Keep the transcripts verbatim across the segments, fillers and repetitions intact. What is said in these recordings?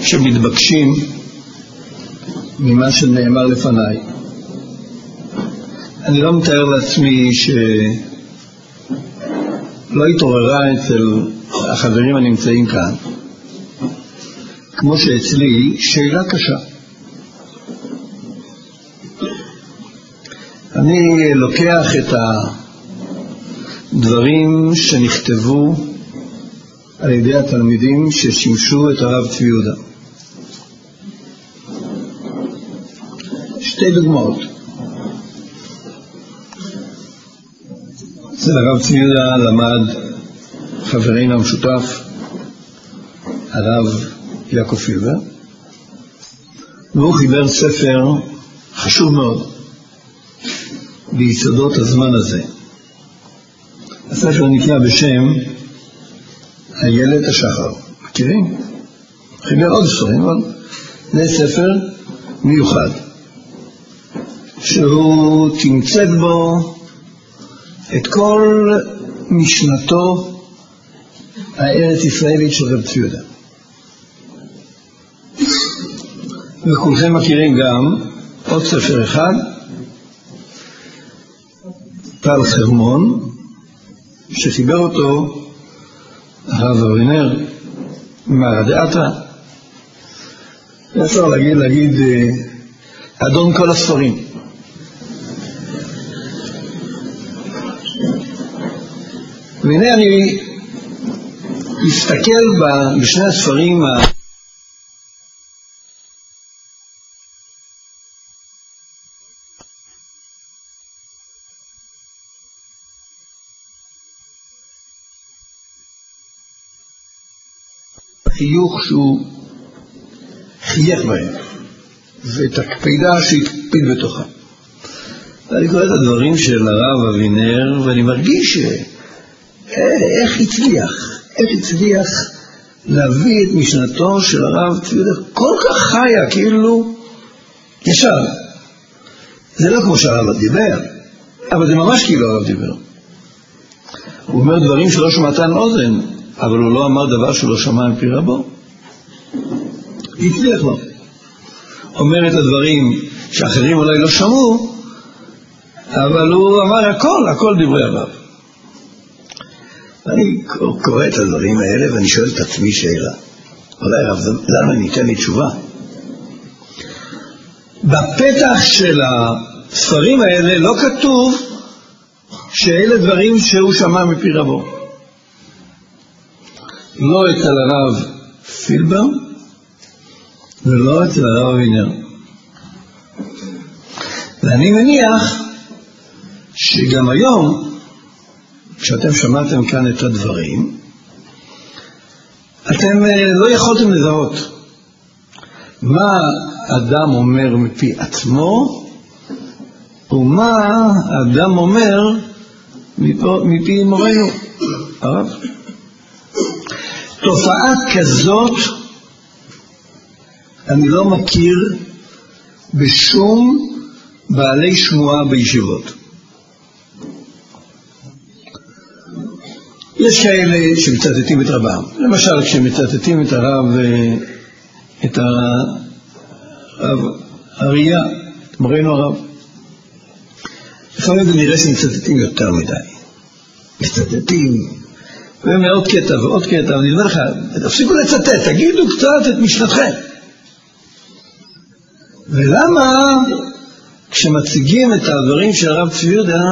שמתבקשים ממה שנאמר לפניי. אני לא מתאר לעצמי שלא התעוררה אצל החברים הנמצאים כאן, כמו שאצלי, שאלה קשה. אני לוקח את הדברים שנכתבו על ידי התלמידים ששימשו את הרב צבי יהודה. שתי דוגמאות. אצל הרב צבי יהודה למד חברנו המשותף, הרב יעקב פילבר, והוא חיבר ספר חשוב מאוד ביסודות הזמן הזה. הספר נקרא בשם איילת השחר. מכירים? חיבר עוד ספרים, אבל זה ספר מיוחד שהוא תמצת בו את כל משנתו הארץ ישראלית של רב צבי יהודה. וכולכם מכירים גם עוד ספר אחד, טל חרמון, שחיבר אותו הרב אבינר מהרדעתה. אפשר להגיד, להגיד אדון כל הספרים. והנה אני מסתכל בשני הספרים חיוך שהוא חייך בהם ואת הקפידה שהתקפיד בתוכה. ואני קורא את הדברים של הרב אבינר ואני מרגיש איך הצליח, איך הצליח להביא את משנתו של הרב צבי יהודה כל כך חיה, כאילו ישר. זה לא כמו שהרב דיבר, אבל זה ממש כאילו הרב דיבר. הוא אומר דברים שלא שמעתן אוזן, אבל הוא לא אמר דבר שלא שמע על פי רבו. הצליח לו. אומר את הדברים שאחרים אולי לא שמעו, אבל הוא אמר הכל, הכל דברי הרב. אני קורא את הדברים האלה ואני שואל את עצמי שאלה. אולי רב, למה ניתן לי תשובה? בפתח של הספרים האלה לא כתוב שאלה דברים שהוא שמע מפי רבו. לא אצל הרב פילבר ולא אצל הרב אבינר. ואני מניח שגם היום כשאתם שמעתם כאן את הדברים אתם לא יכולתם לזהות מה אדם אומר מפי עצמו ומה אדם אומר מפי מורנו הרב. תופעה כזאת אני לא מכיר בשום בעלי שמועה בישיבות. יש כאלה שמצטטים את רבם. למשל, כשמצטטים את הרב, את הרב אריה, את מורנו הרב, לפעמים זה נראה שמצטטים יותר מדי. מצטטים, ומעוד קטע ועוד קטע, ואני אומר לך, תפסיקו לצטט, תגידו קצת את משנתכם. ולמה כשמציגים את הדברים של הרב צבי יהודה,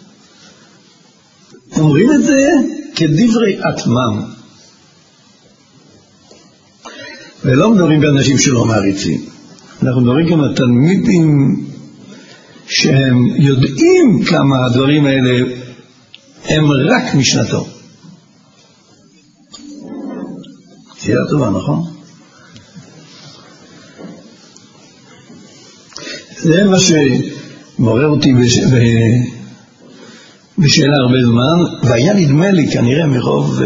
אומרים את זה כדברי עצמם. ולא מדברים באנשים שלא מעריצים. אנחנו מדברים גם על תלמידים שהם יודעים כמה הדברים האלה הם רק משנתו. תהיה טובה, נכון? זה מה שמעורר אותי בש... ב... בשאלה הרבה זמן, והיה נדמה לי כנראה מרוב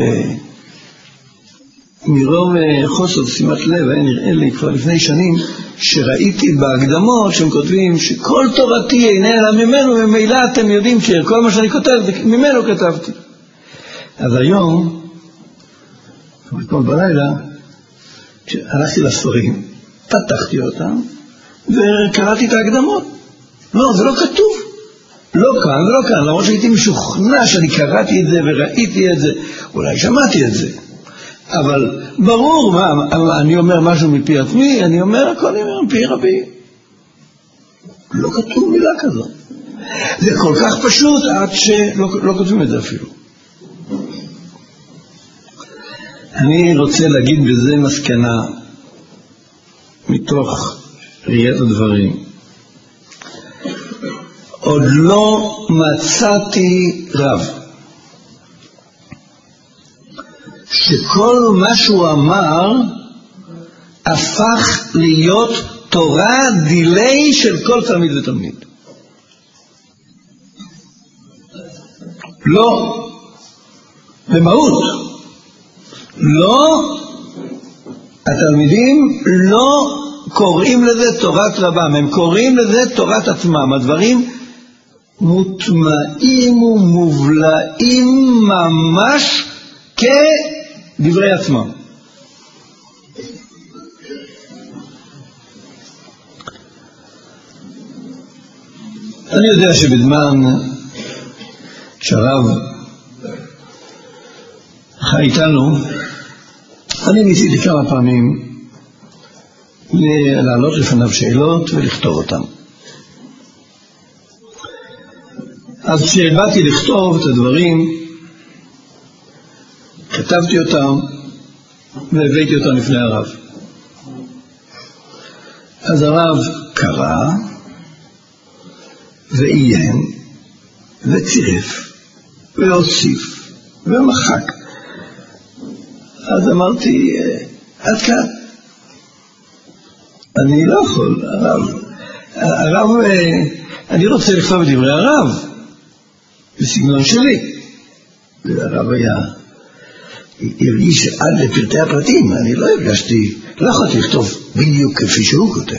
מרוב חוסר שימת לב, היה נראה לי כבר לפני שנים שראיתי בהקדמות שהם כותבים שכל תורתי אינה אלא ממנו, ומילא אתם יודעים שכל מה שאני כותב ממנו כתבתי. אז היום, אתמול בלילה, הלכתי לספרים, פתחתי אותם, וקראתי את ההקדמות. לא, זה לא כתוב. לא כאן ולא כאן, למרות שהייתי משוכנע שאני קראתי את זה וראיתי את זה, אולי שמעתי את זה. אבל ברור, מה, אני אומר משהו מפי עצמי, אני אומר הכל מפי רבי. לא כתוב מילה כזאת. זה כל כך פשוט עד שלא לא כותבים את זה אפילו. אני רוצה להגיד בזה מסקנה מתוך ראיית הדברים. עוד לא מצאתי רב שכל מה שהוא אמר הפך להיות תורה דילי של כל תלמיד ותלמיד. לא, במהות. לא, התלמידים לא קוראים לזה תורת רבם, הם קוראים לזה תורת עצמם. הדברים מוטמעים ומובלעים ממש כדברי עצמם. אני יודע שבזמן שהרב חי איתנו, אני ניסיתי כמה פעמים לעלות לפניו שאלות ולכתוב אותם. אז כשבאתי לכתוב את הדברים, כתבתי אותם והבאתי אותם לפני הרב. אז הרב קרא ועיין וצירף והוסיף ומחק. אז אמרתי, עד כאן. אני לא יכול, הרב, הרב, אני רוצה לכתוב את דברי הרב, בסגנון שלי. והרב היה, הרגיש עד לפרטי הפרטים, אני לא הרגשתי, לא יכולתי לכתוב בדיוק כפי שהוא כותב.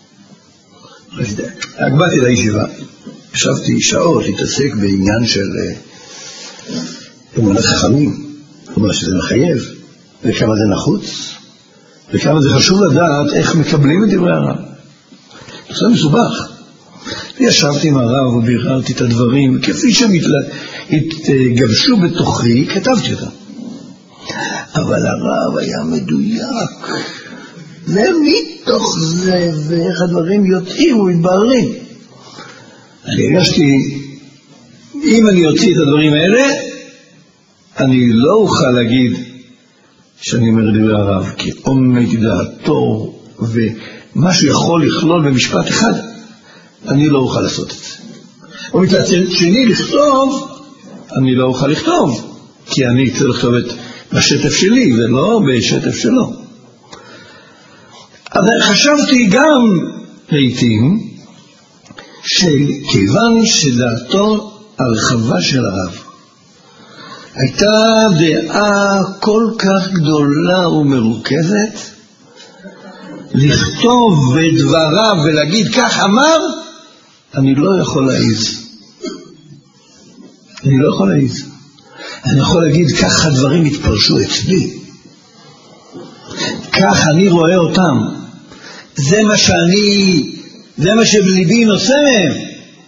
הגבתי לישיבה, ישבתי שעות להתעסק בעניין של אמונת חכמים, אמונה שזה מחייב, וכמה זה נחוץ, וכמה זה חשוב לדעת איך מקבלים את דברי הרב. זה מסובך. וישבתי עם הרב וביררתי את הדברים, כפי שהם התגבשו בתוכי, כתבתי אותם. אבל הרב היה מדויק. ומתוך זה, ואיך הדברים יוצאים ומתבררים. אני הרגשתי, אם אני אוציא את הדברים האלה, אני לא אוכל להגיד שאני אומר דברי הרב, כי עומד דעתו ומשהו יכול לכלול במשפט אחד, אני לא אוכל לעשות את זה. ומצד שני לכתוב, אני לא אוכל לכתוב, כי אני צריך לכתוב את בשטף שלי ולא בשטף שלו. אבל חשבתי גם לעתים שכיוון שדעתו הרחבה של הרב הייתה דעה כל כך גדולה ומרוכזת, לכתוב בדבריו ולהגיד כך אמר, אני לא יכול להעיז. אני לא יכול להעיז. אני יכול להגיד כך הדברים התפרשו אצלי. כך אני רואה אותם. זה מה שאני, זה מה שבליבי נושא מהם.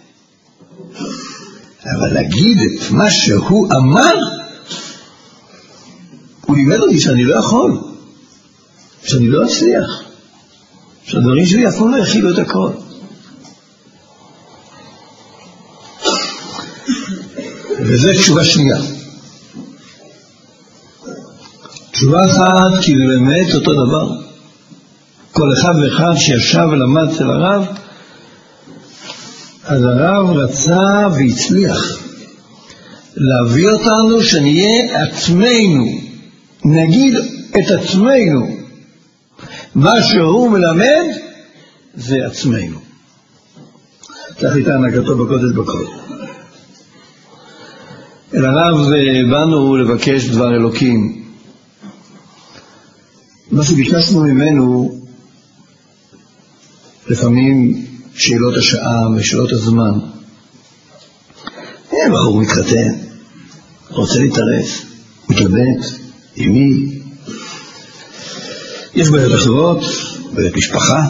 אבל להגיד את מה שהוא אמר, הוא לימד אותי שאני לא יכול, שאני לא אצליח, שהדברים שלי אף פעם לא יכילו את הכל. וזו תשובה שנייה. תשובה אחת, כי זה באמת אותו דבר. כל אחד ואחד שישב ולמד אצל הרב, אז הרב רצה והצליח להביא אותנו שנהיה עצמנו, נגיד את עצמנו. מה שהוא מלמד זה עצמנו. כך הייתה הנהגתו בקודש בכל. אל הרב באנו לבקש דבר אלוקים. מה שביקשנו ממנו לפעמים שאלות השעה ושאלות הזמן. אין בחור מתחתן, רוצה להתארס, מתלבט, עם מי? יש בעיות אחרות, בעיות משפחה,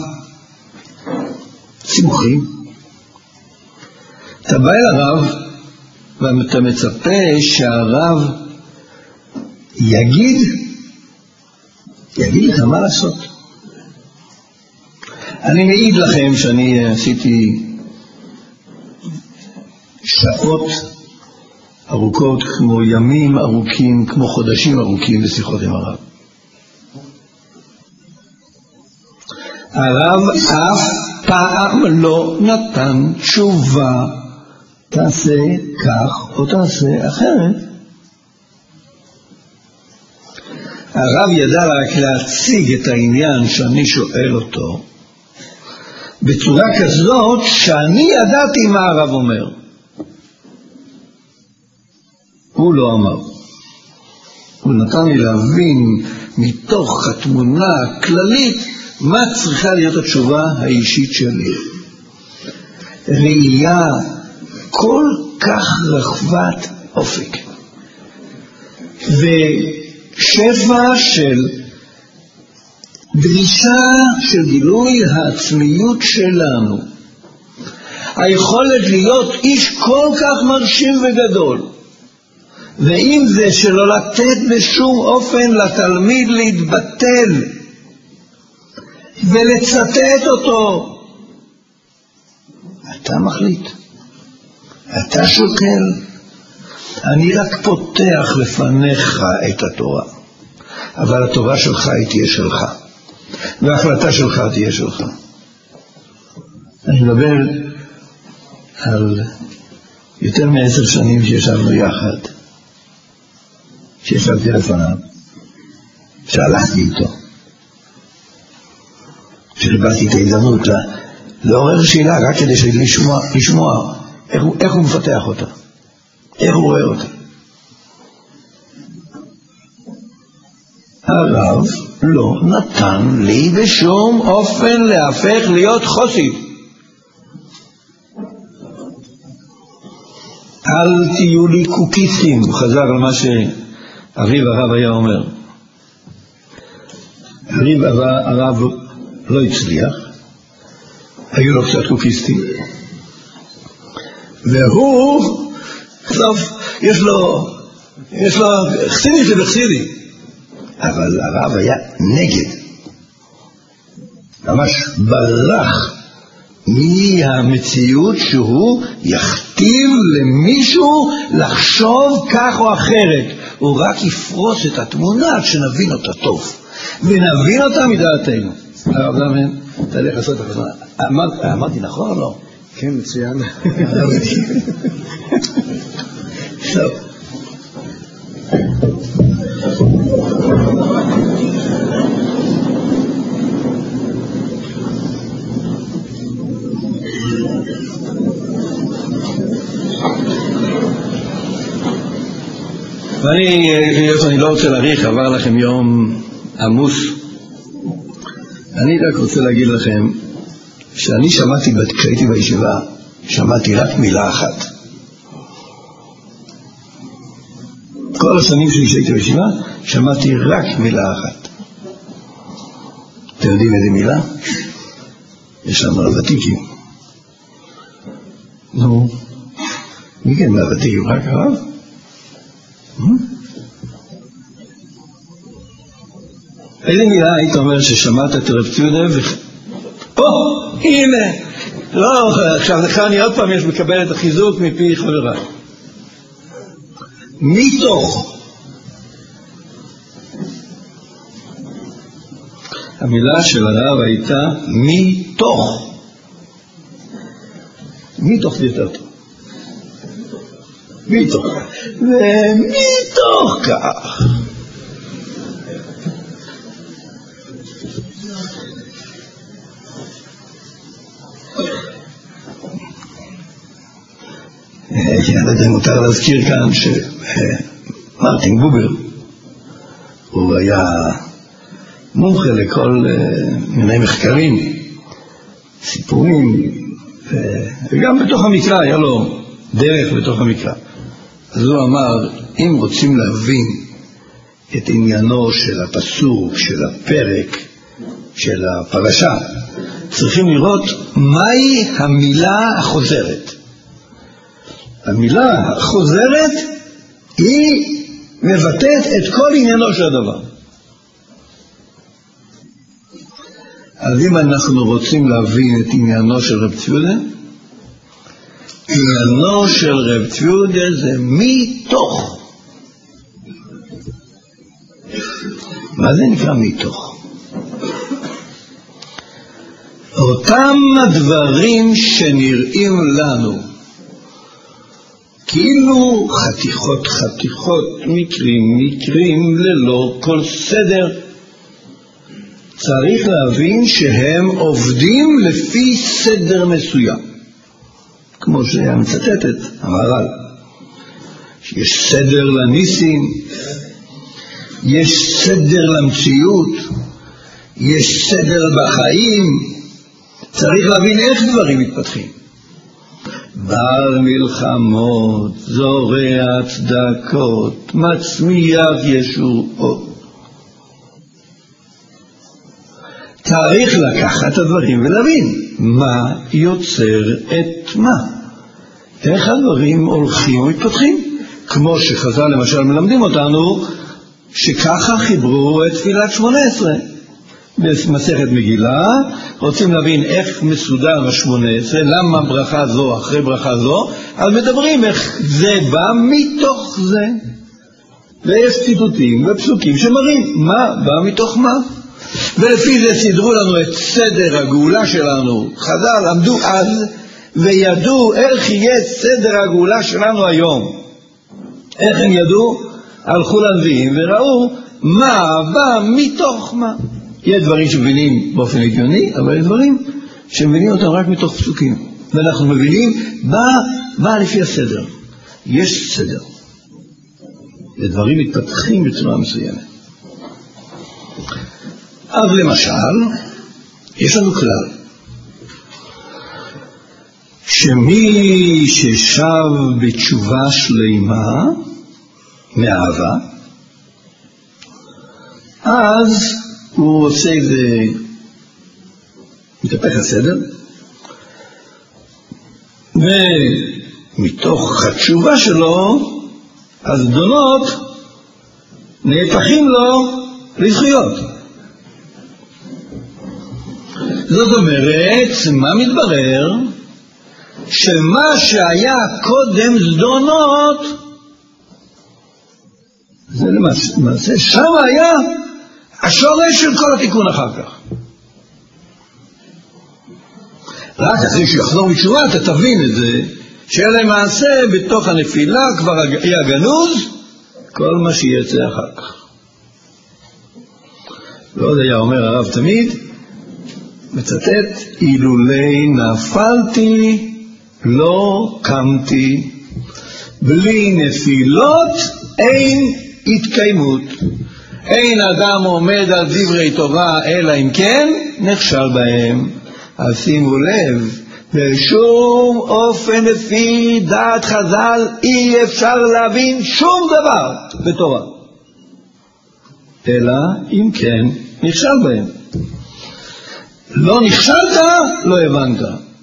סימוכים. אתה בא אל הרב ואתה מצפה שהרב יגיד, יגיד לך מה לעשות. אני מעיד לכם שאני עשיתי שעות ארוכות, כמו ימים ארוכים, כמו חודשים ארוכים בשיחות עם הרב. הרב אף פעם לא נתן תשובה, תעשה כך או תעשה אחרת. הרב ידע רק להציג את העניין שאני שואל אותו בצורה כזאת שאני ידעתי מה הרב אומר. הוא לא אמר. הוא נתן לי להבין מתוך התמונה הכללית מה צריכה להיות התשובה האישית שלי. ראייה כל כך רחבת אופק ושפע של דרישה של גילוי העצמיות שלנו, היכולת להיות איש כל כך מרשים וגדול, ואם זה שלא לתת בשום אופן לתלמיד להתבטל ולצטט אותו. אתה מחליט, אתה שוקל. אני רק פותח לפניך את התורה, אבל התורה שלך היא תהיה שלך, וההחלטה שלך תהיה שלך. אני מדבר על יותר מעשר שנים שישבנו יחד, שישבתי לפניו, שהלכתי איתו, שחיפשתי את ההזדמנות לעורר שאלה רק כדי לשמוע, לשמוע איך הוא, איך הוא מפתח אותה, איך הוא רואה אותה. הרב לא נתן לי בשום אופן להפך להיות חסיד. אל תהיו לי קוקיסטים, הוא חזר על מה שאביו הרב היה אומר. אביו הרב לא הצליח, היו לו קצת קוקיסטים, והוא בסוף יש לו יש לו חסידי זה בחסידי, אבל הרב היה נגד, ממש ברח מהמציאות שהוא יכתיב למישהו לחשוב כך או אחרת. הוא רק יפרוס את התמונה שנבין אותה טוב ונבין אותה מדעתנו. הרב זמן, תלך לעשות את החזונה. אמרתי נכון או לא? כן, מצוין. טוב. ואני, אני לא רוצה להאריך, עבר לכם יום עמוס. אני רק רוצה להגיד לכם שאני שמעתי, כשהייתי בישיבה, שמעתי רק מילה אחת. כל השנים שלי שהייתי בישיבה, שמעתי רק מילה אחת. אתם יודעים איזה מילה? יש לנו הוותיקים. נו, מי כן מהוותיקים? רק הרב? איזה מילה היית אומר ששמעת את רב ציודה ו... או, הנה! לא, עכשיו לך אני עוד פעם יש מקבל את החיזוק מפי חבריי. מתוך. המילה של הרב הייתה מתוך. מתוך זה יותר טוב. מתוך. ומתוך כך. אני מותר להזכיר כאן שמרטין בובר הוא היה מומחה לכל מיני מחקרים, סיפורים, וגם בתוך המקרא היה לו דרך בתוך המקרא. אז הוא אמר, אם רוצים להבין את עניינו של הפסוק, של הפרק, של הפרשה, צריכים לראות מהי המילה החוזרת. המילה החוזרת היא מבטאת את כל עניינו של הדבר. אז אם אנחנו רוצים להבין את עניינו של רב ציודה, עניינו של רב ציודה זה מתוך. מה זה נקרא מתוך? אותם הדברים שנראים לנו כאילו חתיכות חתיכות, מקרים מקרים ללא כל סדר, צריך להבין שהם עובדים לפי סדר מסוים, כמו שהיה מצטטת המהר"ל, שיש סדר לניסים, יש סדר למציאות, יש סדר בחיים. צריך להבין איך דברים מתפתחים. בר מלחמות, זורע צדקות, מצמיח ישועות. צריך לקחת את הדברים ולהבין מה יוצר את מה, איך הדברים הולכים ומתפתחים, כמו שחז"ל למשל מלמדים אותנו שככה חיברו את תפילת שמונה עשרה במסכת מגילה. רוצים להבין איך מסודר ה-שמונה עשרה, למה ברכה זו אחרי ברכה זו, אז מדברים איך זה בא מתוך זה, ויש ציטוטים ופסוקים שמראים מה בא מתוך מה, ולפי זה סידרו לנו את סדר הגאולה שלנו. חז"ל עמדו אז וידעו איך יהיה סדר הגאולה שלנו היום. איך הם ידעו? הלכו לנביאים וראו מה בא מתוך מה. יש דברים שמבינים באופן הגיוני, אבל יש דברים שמבינים אותם רק מתוך פסוקים, ואנחנו מבינים מה בא לפי הסדר. יש סדר, הדברים מתפתחים בצורה מסוימת. אז למשל, יש לנו כלל שמי ששב בתשובה שלמה מאהבה, אז הוא עושה איזה, מתהפך הסדר, ומתוך התשובה שלו הזדונות נהפכים לו לזכויות. זאת אומרת, מה מתברר? שמה שהיה קודם זדונות, זה למעשה, שם היה השורש של כל התיקון אחר כך. רק אחרי שיחזור מתשובה, אתה תבין את זה, שלמעשה בתוך הנפילה כבר היה גנוז כל מה שיצא אחר כך. ועוד היה אומר הרב תמיד, מצטט, אילולי נפלתי לא קמתי, בלי נפילות אין התקיימות. אין אדם עומד על דברי תורה אלא אם כן נכשל בהם. אז שימו לב, בשום אופן לפי דעת חז"ל אי אפשר להבין שום דבר בתורה אלא אם כן נכשל בהם. לא נכשלת, לא הבנת.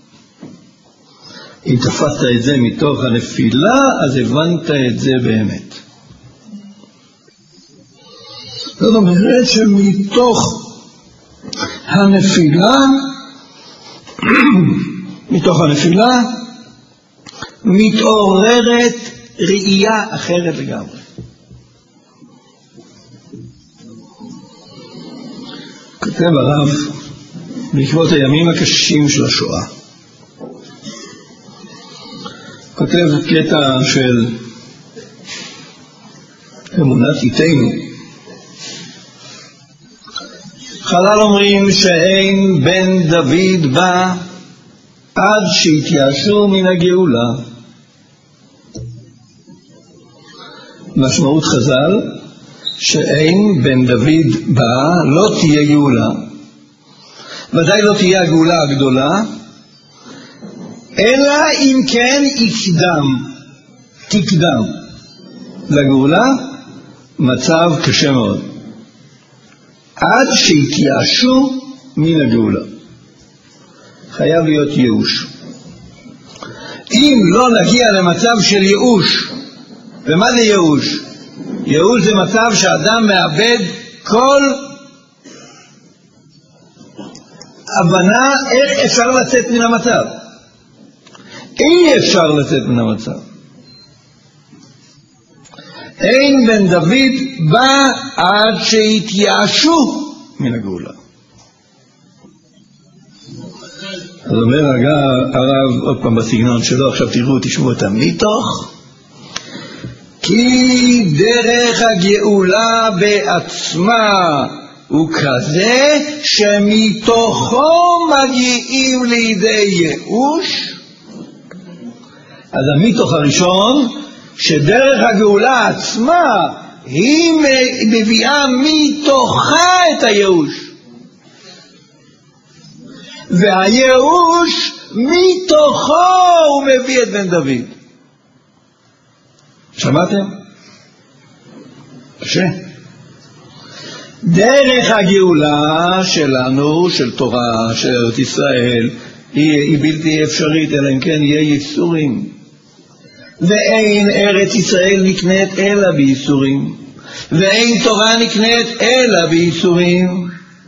אם תפסת את זה מתוך הנפילה, אז הבנת את זה באמת. זאת אומרת שמתוך הנפילה, מתוך הנפילה, מתעוררת ראייה אחרת לגמרי. כותב הרב, בעקבות הימים הקשים של השואה, כותב קטע של אמונת איתנו. חז"ל אומרים שאין בן דוד בא עד שהתייאשו מן הגאולה. משמעות חז"ל שאין בן דוד בא, לא תהיה גאולה, ודאי לא תהיה הגאולה הגדולה, אלא אם כן יקדם, תקדם לגאולה מצב קשה מאוד. עד שהתייאשו מן הגאולה. חייב להיות ייאוש. אם לא נגיע למצב של ייאוש, ומה זה ייאוש? ייאוש זה מצב שאדם מאבד כל הבנה איך אפשר לצאת מן המצב. אי אפשר לצאת מן המצב. אין בן דוד בא עד שהתייאשו מן הגאולה. אז אומר הרב עוד פעם בסגנון שלו, עכשיו תראו, תשמעו אותם, מתוך כי דרך הגאולה בעצמה הוא כזה שמתוכו מגיעים לידי ייאוש. אז המתוך הראשון, שדרך הגאולה עצמה היא מביאה מתוכה את הייאוש, והייאוש מתוכו הוא מביא את בן דוד. שמעתם? קשה. דרך הגאולה שלנו, של תורה, של ארץ ישראל, היא, היא בלתי אפשרית, אלא אם כן יהיה ייסורים. ואין ארץ ישראל נקנית אלא בייסורים, ואין תורה נקנית אלא בייסורים.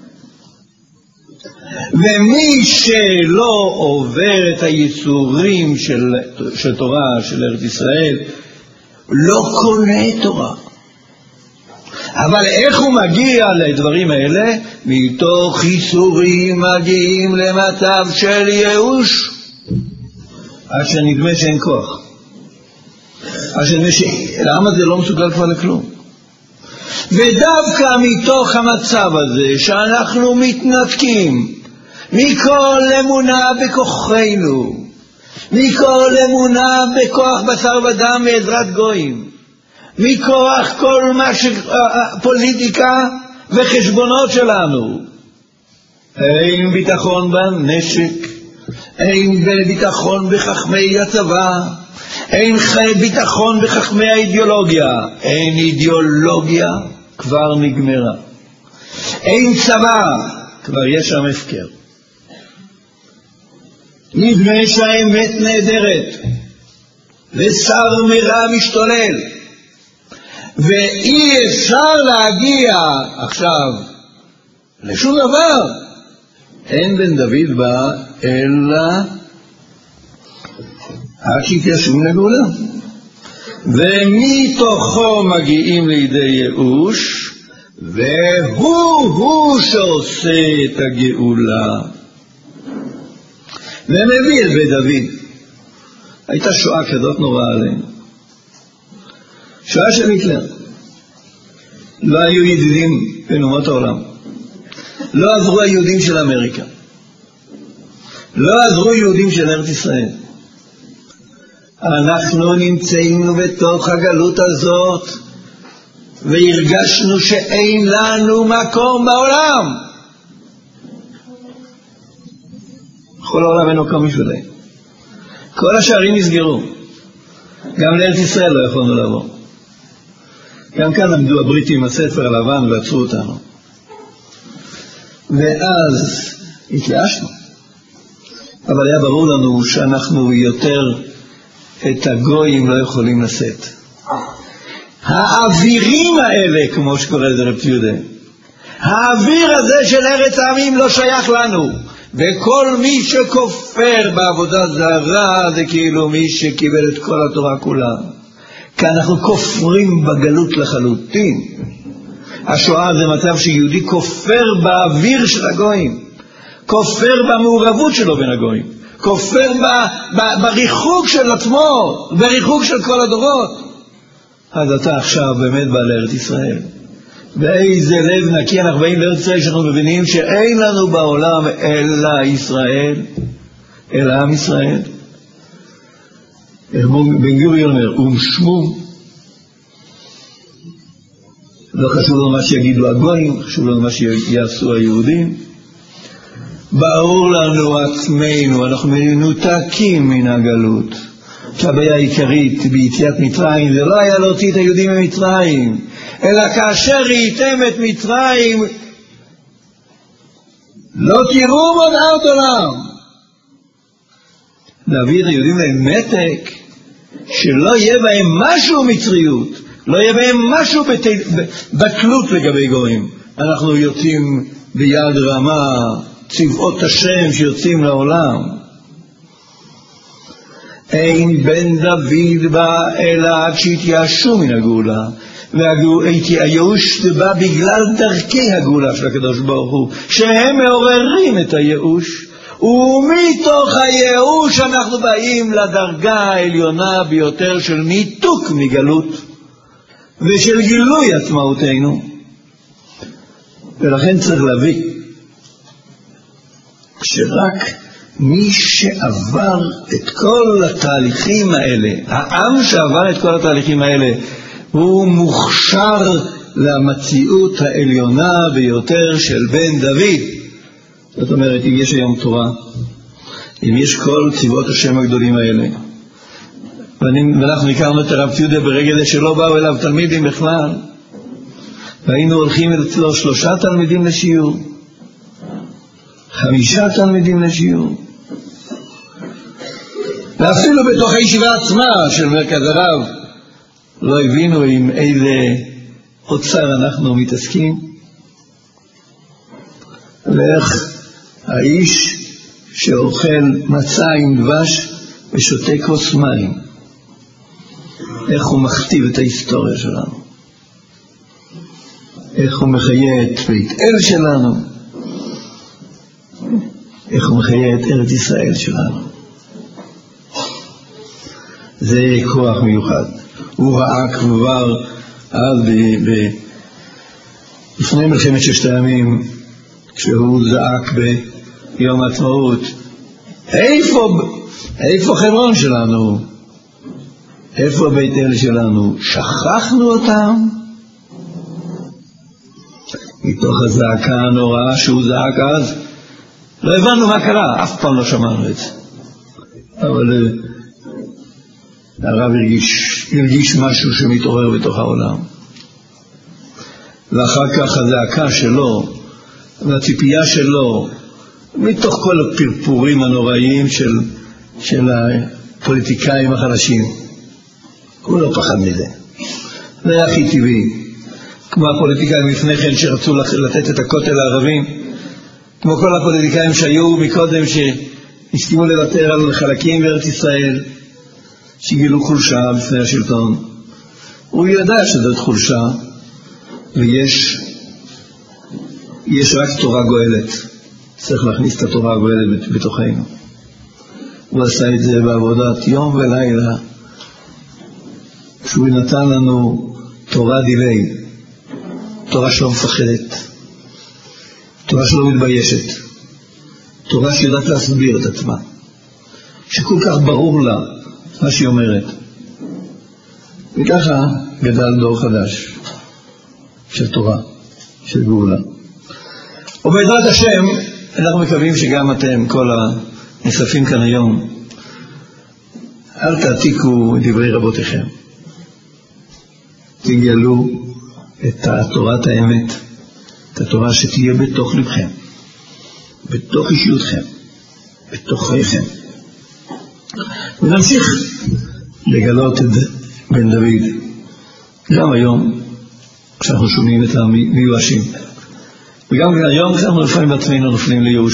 ומי שלא עובר את הייסורים של, של תורה, של ארץ ישראל, לא קונה תורה. אבל איך הוא מגיע לדברים האלה? מתוך ייסורים מגיעים למצב של ייאוש, עד שנדמה שאין כוח, עד שנדמה שהעם הזה לא מסוגל כבר לכלום. ודווקא מתוך המצב הזה שאנחנו מתנתקים מכל אמונה בכוחנו, מכל אמונה בכוח בשר ודם מעזרת גויים, מכוח כל מה שפוליטיקה וחשבונות שלנו, אין ביטחון בנשק, אין ביטחון בחכמי הצבא, אין ביטחון בחכמי האידיאולוגיה. אין אידיאולוגיה, כבר נגמרה. אין צבא, כבר יש שם הפקר. נדמה שהאמת נהדרת ושר מרע משתולל, ואי אפשר להגיע עכשיו לשום דבר. אין בן דוד בא אלא עד שהתיישבו לגאולה, ומתוכו מגיעים לידי ייאוש, והוא הוא שעושה את הגאולה ומביא את בית דוד. הייתה שואה כזאת נוראה עלינו, שואה של היטלר. לא היו ידידים בין אומות העולם, לא עזרו היהודים של אמריקה, לא עזרו יהודים של ארץ ישראל. אנחנו נמצאים בתוך הגלות הזאת והרגשנו שאין לנו מקום בעולם. כל העולם אינו קם בשבילנו, כל השערים נסגרו, גם לארץ ישראל לא יכולנו לעבור. גם כאן עמדו הבריטים עם הספר הלבן ועצרו אותנו, ואז התייאשנו. אבל היה ברור לנו שאנחנו יותר את הגויים לא יכולים לשאת. האווירים האלה, כמו שקורא לזה רב יהודה, האוויר הזה של ארץ העמים לא שייך לנו. וכל מי שכופר בעבודה זרה זה כאילו מי שקיבל את כל התורה כולה. כי אנחנו כופרים בגלות לחלוטין. השואה זה מצב שיהודי כופר באוויר של הגויים, כופר במעורבות שלו בין הגויים, כופר ב- ב- בריחוק של עצמו, בריחוק של כל הדורות. אז אתה עכשיו באמת בא לארץ ישראל, באיזה לב נקי אנחנו באים לארץ ישראל, שאנחנו מבינים שאין לנו בעולם אלא ישראל, אלא עם ישראל. בן גוריון אומר, ומשמו, לא חשוב לנו מה שיגידו הגויים, חשוב לנו מה שיעשו היהודים. ברור לנו עצמנו, אנחנו מנותקים מן הגלות. שהבעיה העיקרית ביציאת מצרים זה לא היה להוציא את היהודים ממצרים, אלא כאשר ראיתם את מצרים לא תראו מודעת עולם. להביא את היהודים להם מתק, שלא יהיה בהם משהו מצריות, לא יהיה בהם משהו בטלות לגבי גויים. אנחנו יוצאים ביד רמה, צבאות השם שיוצאים לעולם. אין בן דוד בא אלא עד שהתייאשו מן הגאולה, והייאוש בא בגלל דרכי הגאולה של הקדוש ברוך הוא, שהם מעוררים את הייאוש, ומתוך הייאוש אנחנו באים לדרגה העליונה ביותר של ניתוק מגלות ושל גילוי עצמאותנו. ולכן צריך להביא שרק מי שעבר את כל התהליכים האלה, העם שעבר את כל התהליכים האלה, הוא מוכשר למציאות העליונה ביותר של בן דוד. זאת אומרת, אם יש היום תורה, אם יש כל צבאות השם הגדולים האלה, ואנחנו הכרנו את הרב ציודה ברגע שלא באו אליו תלמידים בכלל, והיינו הולכים אצלו שלושה תלמידים לשיעור, חמישה תלמידים לשיעור, ואפילו בתוך הישיבה עצמה של מרכז הרב לא הבינו עם איזה אוצר אנחנו מתעסקים, ואיך האיש שאוכל מצה עם דבש ושותה כוס מים, איך הוא מכתיב את ההיסטוריה שלנו, איך הוא מחיה את בית אל שלנו, איך הוא מחיה את ארץ ישראל שלנו. זה כוח מיוחד. הוא ראה כבר אז ב- ב- לפני מלחמת ששת הימים, כשהוא זעק ביום העצמאות, איפה, איפה חברון שלנו? איפה בית אל שלנו? שכחנו אותם? מתוך הזעקה הנוראה שהוא זעק אז, לא הבנו מה קרה, אף פעם לא שמענו את זה. אבל הרב הרגיש, הרגיש משהו שמתעורר בתוך העולם. ואחר כך הזעקה שלו, והציפייה שלו, מתוך כל הפרפורים הנוראיים של, של הפוליטיקאים החלשים, הוא לא פחד מזה. זה היה הכי טבעי. כמו הפוליטיקאים לפני כן שרצו לתת את הכותל לערבים, כמו כל הפוליטיקאים שהיו מקודם שהסכימו לוותר על חלקים בארץ ישראל, שגילו חולשה בפני השלטון. הוא ידע שזאת חולשה, ויש יש רק תורה גואלת. צריך להכניס את התורה הגואלת בתוכנו. הוא עשה את זה בעבודת יום ולילה, שהוא נתן לנו תורה דילי, תורה שלא מפחדת, תורה שלא מתביישת, תורה שיודעת להסביר את עצמה, שכל כך ברור לה מה שהיא אומרת. וככה גדל דור חדש של תורה, של גאולה. ובעזרת השם אנחנו מקווים שגם אתם, כל הנוספים כאן היום, אל תעתיקו דברי רבותיכם, תגלו את תורת האמת, את התורה שתהיה בתוך לבכם, בתוך אישיותכם, בתוך חייכם, ונמשיך לגלות את בן דוד גם היום כשאנחנו שומעים את המיואשים, וגם היום כשאנחנו לפעמים בעצמנו נופלים לייאוש,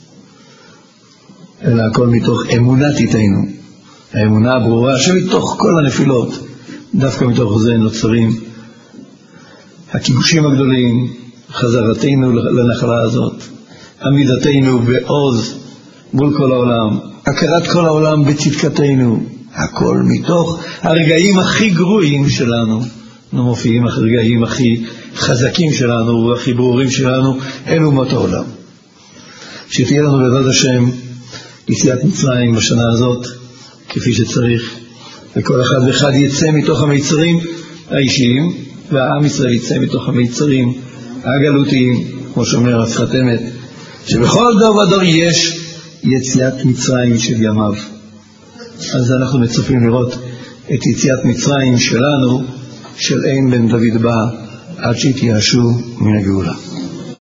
אלא הכל מתוך אמונת איתנו, האמונה הברורה שמתוך כל הנפילות, דווקא מתוך זה נוצרים הכיבושים הגדולים, חזרתנו לנחלה הזאת, עמידתנו בעוז מול כל העולם, הכרת כל העולם בצדקתנו, הכל מתוך הרגעים הכי גרועים שלנו. אנחנו מופיעים הרגעים הכי חזקים שלנו והכי ברורים שלנו אל אומות העולם. שתהיה לנו בעזרת השם יציאת מצרים בשנה הזאת כפי שצריך, וכל אחד ואחד יצא מתוך המיצרים האישיים, והעם ישראל יצא מתוך המיצרים הגלותיים, כמו שאומר השפת אמת, שבכל דור ודור יש יציאת מצרים של ימיו. אז אנחנו מצפים לראות את יציאת מצרים שלנו, של אין בן דוד בא, עד שהתייאשו מן הגאולה.